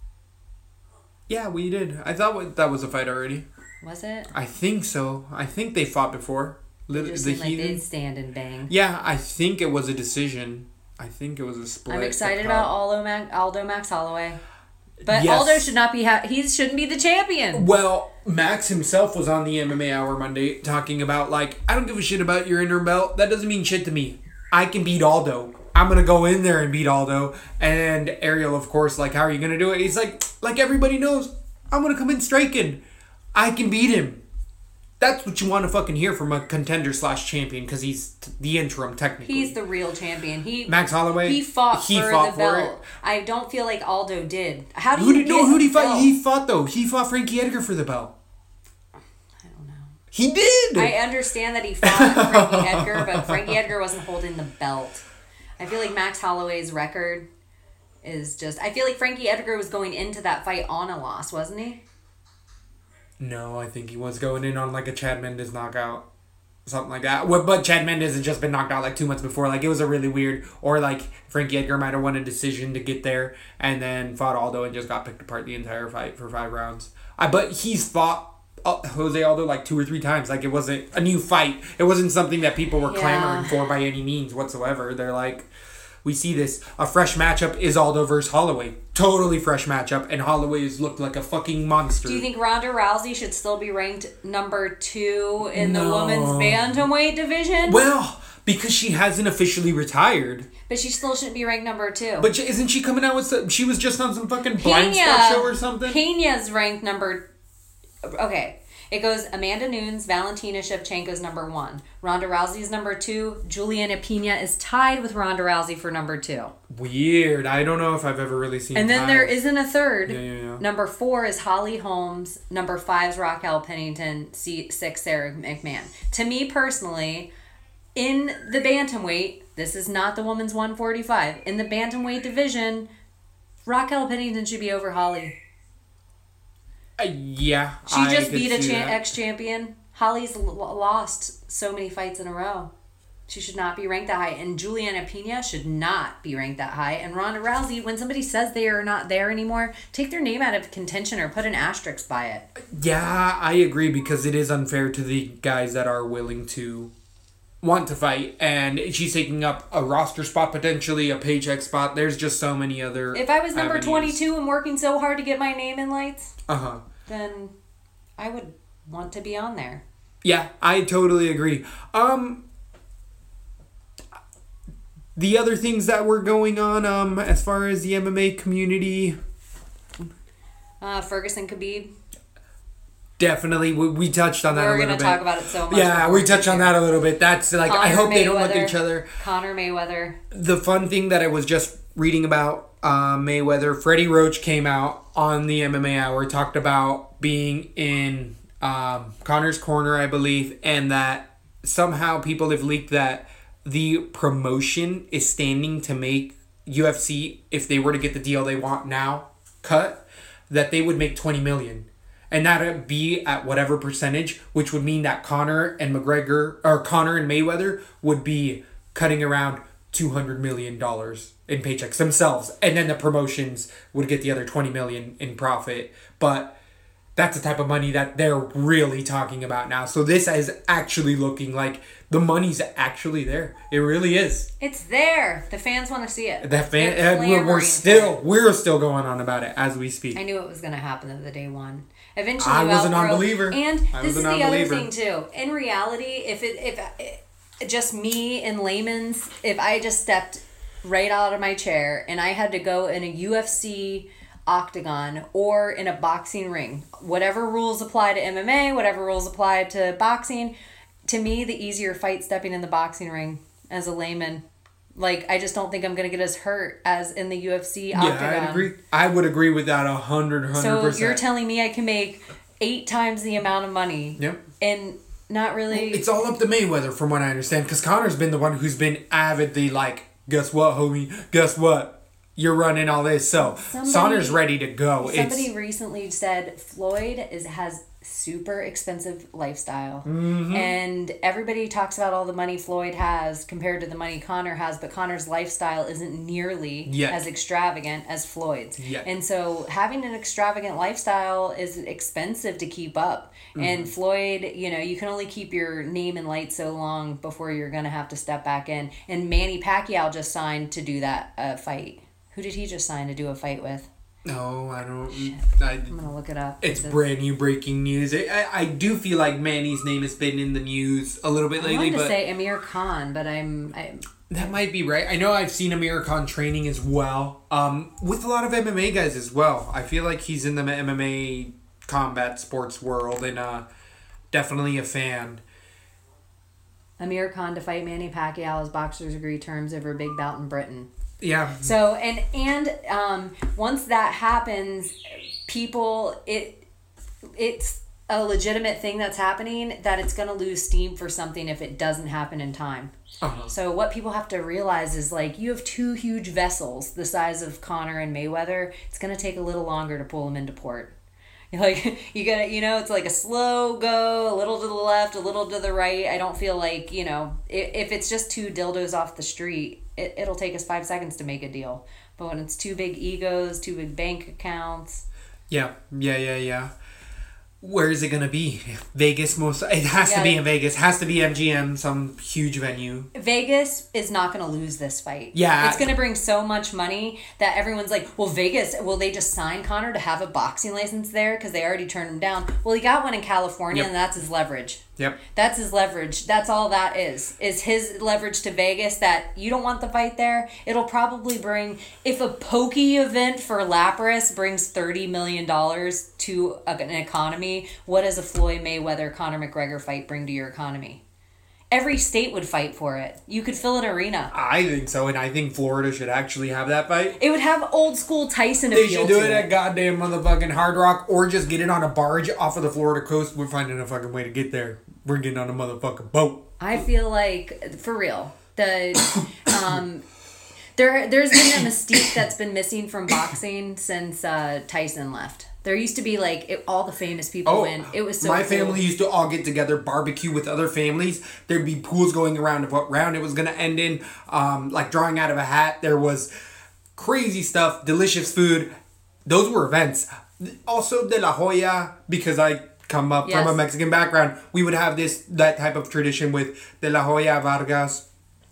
S1: Yeah, we did. I thought wa- that was a fight already.
S2: Was it?
S1: I think so. I think they fought before.
S2: It
S1: Lit-
S2: just
S1: the
S2: seemed like
S1: Heathen.
S2: they'd stand and bang.
S1: Yeah, I think it was a decision. I think it was a split.
S2: I'm excited
S1: The
S2: about
S1: Cub-
S2: Aldo, Mac- Aldo Max Holloway. But
S1: Yes.
S2: Aldo should not be ha- he shouldn't be the champion.
S1: Well, Max himself was on the M M A Hour Monday talking about, like, I don't give a shit about your interim belt. That doesn't mean shit to me. I can beat Aldo. I'm gonna go in there and beat Aldo. And Ariel, of course, like, how are you gonna do it? He's like, like everybody knows, I'm gonna come in striking. I can beat him. That's what you want to fucking hear from a contender slash champion, because he's t- the interim technically.
S2: He's the real champion. He
S1: Max Holloway.
S2: He fought
S1: he
S2: for
S1: fought
S2: the
S1: for
S2: belt.
S1: it.
S2: I don't feel like Aldo did. How do
S1: Who
S2: you
S1: did
S2: get
S1: no? Who did he
S2: the
S1: fight?
S2: belt?
S1: He fought though. He fought Frankie Edgar for the belt.
S2: I don't know.
S1: He did.
S2: I understand that he fought Frankie Edgar, but Frankie Edgar wasn't holding the belt. I feel like Max Holloway's record is just... I feel like Frankie Edgar was going into that fight on a loss, wasn't he?
S1: No, I think he was going in on like a Chad Mendes knockout. Something like that. Well, but Chad Mendes had just been knocked out like two months before. Like, it was a really weird... Or like Frankie Edgar might have won a decision to get there and then fought Aldo and just got picked apart the entire fight for five rounds. I But he's fought uh, Jose Aldo like two or three times. Like, it wasn't a new fight. It wasn't something that people were
S2: Yeah.
S1: clamoring for by any means whatsoever. They're like... We see this. A fresh matchup is Aldo versus Holloway. Totally fresh matchup. And Holloway has looked like a fucking monster.
S2: Do you think Ronda Rousey should still be ranked number two in the
S1: No.
S2: women's bantamweight division?
S1: Well, because she hasn't officially retired.
S2: But she still shouldn't be ranked number two.
S1: But she- isn't she coming out with some... She was just on some fucking blind spot show or something?
S2: Pena's ranked number... Okay. It goes Amanda Nunes, Valentina Shevchenko's number one. Ronda Rousey's number two. Juliana Pena is tied with Ronda Rousey for number two.
S1: Weird. I don't know if I've ever really seen
S2: And then
S1: ties.
S2: there isn't a third.
S1: Yeah, yeah, yeah.
S2: Number four is Holly Holmes. Number five is Raquel Pennington. C- six, Sarah McMahon. To me personally, in the bantamweight, this is not the women's one forty-five. In the bantamweight division, Raquel Pennington should be over Holly.
S1: Uh, yeah.
S2: She
S1: I
S2: just
S1: could
S2: beat a
S1: see
S2: cha-
S1: that.
S2: ex-champion. Holly's l- lost so many fights in a row. She should not be ranked that high. And Juliana Pena should not be ranked that high. And Ronda Rousey, when somebody says they are not there anymore, take their name out of contention or put an asterisk by it.
S1: Yeah, I agree, because it is unfair to the guys that are willing to want to fight. And she's taking up a roster spot, potentially a paycheck spot. There's just so many other
S2: If I was number
S1: avenues.
S2: twenty-two and working so hard to get my name in lights,
S1: Uh-huh.
S2: then I would want to be on there.
S1: Yeah, I totally agree. Um, the other things that were going on, um, as far as the M M A community,
S2: Uh, Ferguson Khabib.
S1: definitely we, we touched on that
S2: We're
S1: a little
S2: going
S1: bit.
S2: to talk about it so much.
S1: Yeah,
S2: before
S1: we touched on
S2: get
S1: that a little bit. That's like, I
S2: Conor
S1: hope they don't look at
S2: Mayweather.
S1: each other.
S2: Conor Mayweather.
S1: The fun thing that I was just reading about uh, Mayweather, Freddie Roach came out on the M M A Hour, talked about being in um, Conor's corner, I believe, and that somehow people have leaked that the promotion is standing to make U F C, if they were to get the deal they want now cut, that they would make twenty million. And that'd be at whatever percentage, which would mean that Conor and McGregor, or Conor and Mayweather would be cutting around two hundred million dollars in paychecks themselves. And then the promotions would get the other twenty million dollars in profit. But that's the type of money that they're really talking about now. So this is actually looking like the money's actually there. It really is.
S2: It's there. The fans want to see it.
S1: That fan,
S2: They're
S1: uh, we're, we're
S2: clamoring
S1: still
S2: for it.
S1: we're still going on about it as we speak.
S2: I knew it was going to happen at the day one. Eventually,
S1: I was a
S2: outgrow-
S1: non-believer.
S2: And
S1: I
S2: this
S1: was a
S2: is the other
S1: non-believer.
S2: thing too. In reality, if it if it, just me in layman's, if I just stepped right out of my chair and I had to go in a U F C octagon or in a boxing ring, whatever rules apply to M M A, whatever rules apply to boxing, to me the easier fight stepping in the boxing ring as a layman. Like, I just don't think I'm going to get as hurt as in the U F C octagon.
S1: Yeah, I agree. I would agree with that a hundred, hundred
S2: So
S1: percent.
S2: you're telling me I can make eight times the amount of money
S1: Yep.
S2: and not really...
S1: It's all up to Mayweather, from what I understand, because Conor's been the one who's been avidly like, guess what, homie? Guess what? You're running all this. So
S2: Somebody-
S1: Sonor's ready to go.
S2: Somebody
S1: It's
S2: recently said Floyd is has super expensive lifestyle.
S1: Mm-hmm.
S2: And everybody talks about all the money Floyd has compared to the money Conor has, but Conor's lifestyle isn't nearly
S1: Yet.
S2: as extravagant as Floyd's.
S1: Yet.
S2: And so having an extravagant lifestyle is expensive to keep up.
S1: Mm-hmm.
S2: And Floyd, you know, you can only keep your name in light so long before you're going to have to step back in. And Manny Pacquiao just signed to do that uh, fight. Who did he just sign to do a fight with?
S1: No, I don't.
S2: Shit.
S1: I,
S2: I'm gonna look it up.
S1: It's brand new breaking news. I, I do feel like Manny's name has been in the news a little bit
S2: I
S1: lately,
S2: wanted to
S1: but
S2: say Amir Khan, but I'm. I,
S1: that might be right. I know I've seen Amir Khan training as well, um, with a lot of M M A guys as well. I feel like he's in the M M A combat sports world and uh, definitely a fan.
S2: Amir Khan to fight Manny Pacquiao as boxers agree terms over a big bout in Britain.
S1: Yeah.
S2: So and and um, once that happens, people it it's a legitimate thing that's happening that it's gonna lose steam for something if it doesn't happen in time.
S1: Uh-huh.
S2: So what people have to realize is like you have two huge vessels the size of Conor and Mayweather. It's gonna take a little longer to pull them into port. Like you gotta, you know, it's like a slow go, a little to the left, a little to the right. I don't feel like, you know, if, if it's just two dildos off the street, it, it'll take us five seconds to make a deal. But when it's two big egos, two big bank accounts.
S1: Yeah, yeah, yeah, yeah. Where is it gonna be? Vegas most. It has
S2: Yeah.
S1: to be in Vegas. Has to be M G M, some huge venue.
S2: Vegas is not going to lose this fight.
S1: Yeah.
S2: It's going to bring so much money that everyone's like, well, Vegas, will they just sign Conor to have a boxing license there? Because they already turned him down. Well, he got one in California,
S1: Yep.
S2: and that's his leverage.
S1: Yep.
S2: That's his leverage. That's all that is. Is his leverage to Vegas that you don't want the fight there. It'll probably bring, if a pokey event for Lapras brings thirty million dollars to an economy, what does a Floyd Mayweather Conor McGregor fight bring to your economy? Every state would fight for it. You could fill an arena.
S1: I think so, and I think Florida should actually have that fight.
S2: It would have old school Tyson
S1: They
S2: appeal
S1: should do
S2: to
S1: it at goddamn motherfucking Hard Rock, or just get it on a barge off of the Florida coast. We're finding a fucking way to get there. We're getting on a motherfucking boat.
S2: I feel like, for real, the um, there there's been a mystique that's been missing from boxing since uh, Tyson left. There used to be like it, all the famous people
S1: Oh,
S2: win. It was so
S1: my
S2: cool.
S1: family used to all get together, barbecue with other families. There'd be pools going around of what round it was gonna end in, um, like drawing out of a hat. There was crazy stuff, delicious food. Those were events. Also, De La Hoya, because I come up
S2: Yes.
S1: from a Mexican background, we would have this that type of tradition with De La Hoya, Vargas,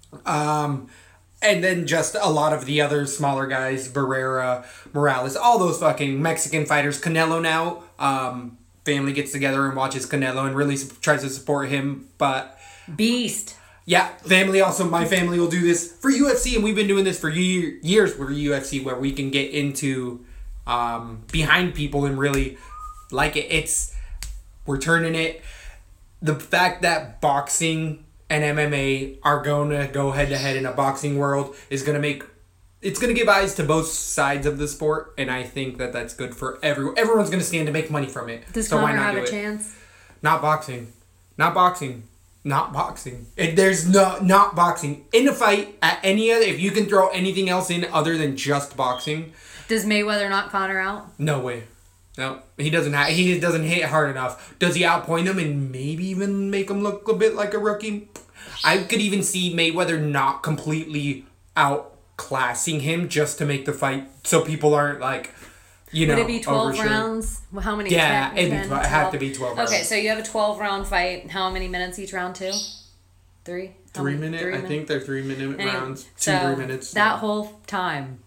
S1: um, and then just a lot of the other smaller guys, Barrera, Morales, all those fucking Mexican fighters. Canelo now, um, family gets together and watches Canelo and really su- tries to support him. But
S2: Beast.
S1: yeah, family also, my family will do this for U F C, and we've been doing this for year, years for U F C, where we can get into um, behind people and really like it. It's, we're turning it. The fact that boxing and M M A are going to go head to head in a boxing world is going to make, it's going to give eyes to both sides of the sport, and I think that that's good for everyone. Everyone's going to stand to make money from it.
S2: Does
S1: so why
S2: Conor
S1: not
S2: have
S1: do
S2: a
S1: it?
S2: chance?
S1: Not boxing. Not boxing. Not boxing. It, there's no not boxing in a fight at any other. If you can throw anything else in other than just boxing,
S2: Does Mayweather knock Conor out?
S1: no way. No, he doesn't. Ha- he doesn't hit hard enough. Does he outpoint him and maybe even make him look a bit like a rookie? I could even see Mayweather not completely outclassing him just to make the fight, so people aren't like, you know,
S2: Would it be twelve
S1: oversure.
S2: rounds? How many?
S1: Yeah,
S2: ten,
S1: it'd be
S2: ten,
S1: twelve. It'd have to be twelve rounds.
S2: Okay, so you have a twelve round fight. How many minutes each round? Two? Three? How
S1: Three
S2: many-
S1: minute.
S2: three
S1: I
S2: minutes?
S1: think they're three minute
S2: Anyway,
S1: rounds. Two
S2: so
S1: three minutes.
S2: That whole time,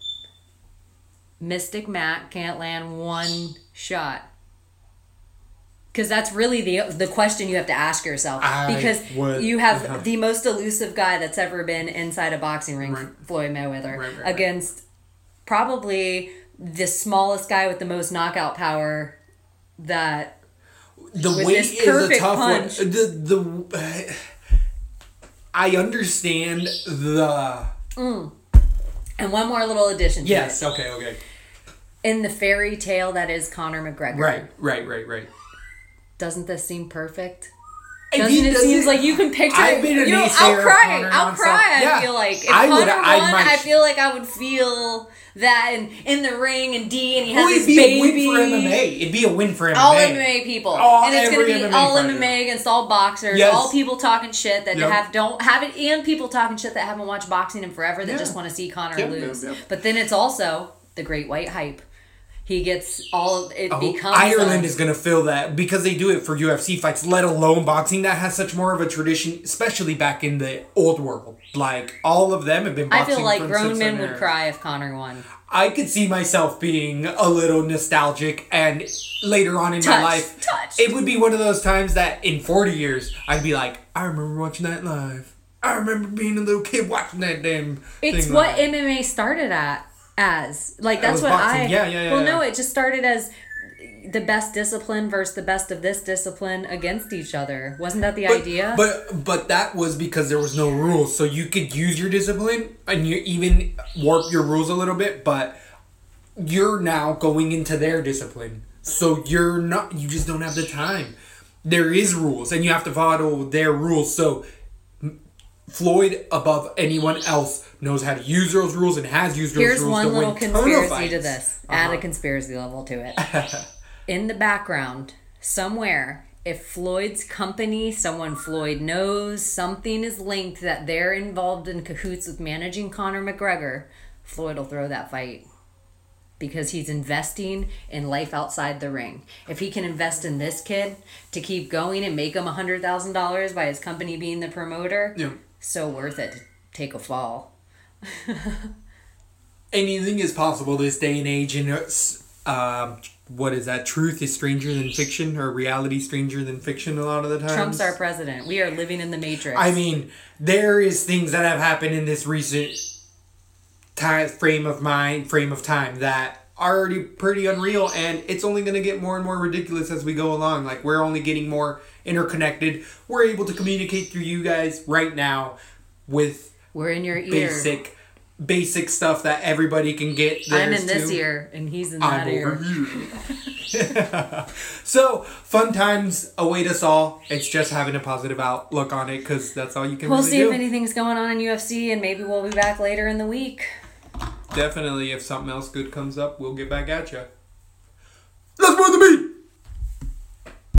S2: Mystic Matt can't land one shot. Because that's really the the question you have to ask yourself.
S1: I
S2: Because
S1: would-
S2: you have
S1: uh-huh.
S2: the most elusive guy that's ever been inside a boxing ring,
S1: Right.
S2: Floyd Mayweather,
S1: Right, right, right.
S2: against probably the smallest guy with the most knockout power that
S1: the
S2: with
S1: weight
S2: this
S1: is a
S2: perfect
S1: tough
S2: punch.
S1: one. The the I understand the
S2: and one more little addition to
S1: yes.
S2: it.
S1: Okay. Okay.
S2: In the fairy tale that is Conor McGregor.
S1: Right. Right. Right. Right.
S2: Doesn't this seem perfect?
S1: If
S2: Doesn't
S1: he
S2: it
S1: doesn't-
S2: seem like you can picture
S1: I've
S2: it?
S1: been a
S2: You know,
S1: naysayer
S2: I'll
S1: of
S2: cry.
S1: Conor
S2: I'll
S1: nonstop.
S2: cry.
S1: Yeah.
S2: I feel like if
S1: I would-
S2: Conor
S1: I
S2: won,
S1: might-
S2: I feel like I would feel that in, in the ring and D and he has
S1: Well,
S2: this
S1: it'd be
S2: baby.
S1: a win for M M A. It'd be a win for M M A.
S2: All M M A people,
S1: All-
S2: and it's gonna
S1: every
S2: be
S1: M M A
S2: all
S1: fighter.
S2: M M A against all boxers,
S1: Yes.
S2: all people talking shit that
S1: Yep.
S2: have don't have it, and people talking shit that haven't watched boxing in forever that
S1: Yeah.
S2: just want to see Conor
S1: Yep,
S2: lose.
S1: yep, yep.
S2: But then it's also the Great White Hype. He gets all it
S1: Oh,
S2: becomes
S1: Ireland
S2: a,
S1: is gonna fill that because they do it for U F C fights, let alone boxing that has such more of a tradition, especially back in the old world. Like all of them have been
S2: I
S1: boxing.
S2: feel like
S1: from
S2: grown
S1: since
S2: men
S1: then
S2: would
S1: era.
S2: cry if Conor won.
S1: I could see myself being a little nostalgic, and later on in
S2: Touch,
S1: my life,
S2: touch.
S1: it would be one of those times that in forty years, I'd be like, I remember watching that live. I remember being a little kid watching that damn
S2: It's
S1: thing
S2: what
S1: live.
S2: M M A started at as. Like
S1: It
S2: that's
S1: was
S2: what
S1: boxing.
S2: I
S1: Yeah, yeah, yeah,
S2: Well,
S1: yeah.
S2: no, it just started as the best discipline versus the best of this discipline against each other. Wasn't that the
S1: But,
S2: idea?
S1: but but that was because there was no rules, so you could use your discipline and you even warp your rules a little bit. But you're now going into their discipline, so you're not. You just don't have the time. There is rules, and you have to follow their rules. So Floyd, above anyone else, knows how to use those rules and has used those
S2: Here's
S1: rules
S2: one
S1: to
S2: little
S1: win ton of
S2: conspiracy
S1: fights.
S2: to this.
S1: Uh-huh.
S2: Add a conspiracy level to it. In the background, somewhere, if Floyd's company, someone Floyd knows, something is linked that they're involved in cahoots with managing Conor McGregor, Floyd will throw that fight. Because he's investing in life outside the ring. If he can invest in this kid to keep going and make him one hundred thousand dollars by his company being the promoter,
S1: Yeah.
S2: so worth it to take a fall.
S1: Anything is possible this day and age, and it's, um, what is that? Truth is stranger than fiction, or reality stranger than fiction a lot of the time.
S2: Trump's our president. We are living in the Matrix.
S1: I mean, there is things that have happened in this recent time frame of mind, frame of time that are already pretty unreal, and it's only going to get more and more ridiculous as we go along. Like, we're only getting more interconnected. We're able to communicate through you guys right now with
S2: We're in your ear.
S1: basic basic stuff that everybody can get theirs
S2: I'm in this
S1: to.
S2: ear, and he's in that
S1: I'm
S2: ear.
S1: over here. So, fun times await us all. It's just having a positive outlook on it, because that's all you can
S2: We'll
S1: really
S2: see
S1: do.
S2: if anything's going on in U F C, and maybe we'll be back later in the week.
S1: Definitely, if something else good comes up, we'll get back at you. Let's move the beat!